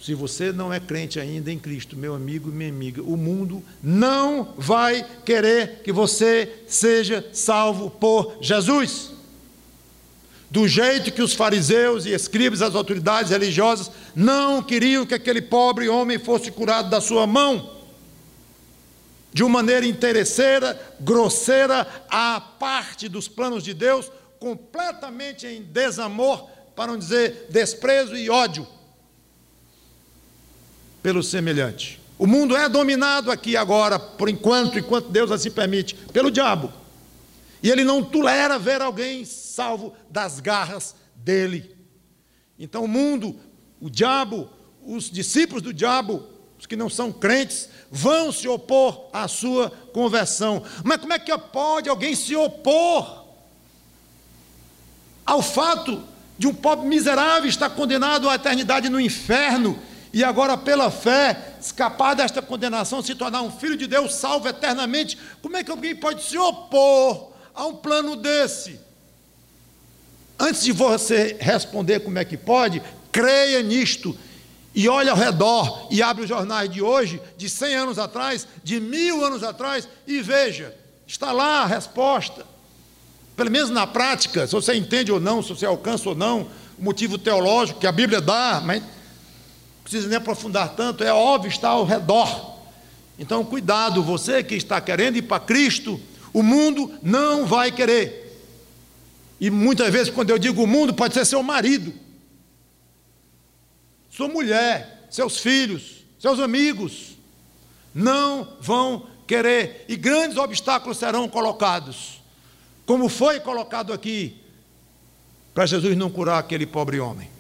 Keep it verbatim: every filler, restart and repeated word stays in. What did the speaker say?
Se você não é crente ainda em Cristo, meu amigo e minha amiga, o mundo não vai querer que você seja salvo por Jesus. Do jeito que os fariseus e escribas, as autoridades religiosas, não queriam que aquele pobre homem fosse curado da sua mão. De uma maneira interesseira, grosseira, à parte dos planos de Deus, completamente em desamor, para não dizer desprezo e ódio pelo semelhante. O mundo é dominado aqui agora, por enquanto, enquanto Deus assim permite, pelo diabo. E ele não tolera ver alguém salvo das garras dele. Então o mundo, o diabo, os discípulos do diabo, os que não são crentes, vão se opor à sua conversão. Mas como é que pode alguém se opor ao fato de um pobre miserável estar condenado à eternidade no inferno, e agora, pela fé, escapar desta condenação, se tornar um filho de Deus, salvo eternamente? Como é que alguém pode se opor a um plano desse? Antes de você responder como é que pode, creia nisto, e olhe ao redor, e abre os jornais de hoje, de cem anos atrás, de mil anos atrás, e veja, está lá a resposta. Pelo menos na prática, se você entende ou não, se você alcança ou não, o motivo teológico que a Bíblia dá, mas não precisa nem aprofundar tanto, é óbvio, está ao redor. Então, cuidado, você que está querendo ir para Cristo, o mundo não vai querer. E muitas vezes, quando eu digo o mundo, pode ser seu marido, sua mulher, seus filhos, seus amigos, não vão querer, e grandes obstáculos serão colocados, como foi colocado aqui, para Jesus não curar aquele pobre homem.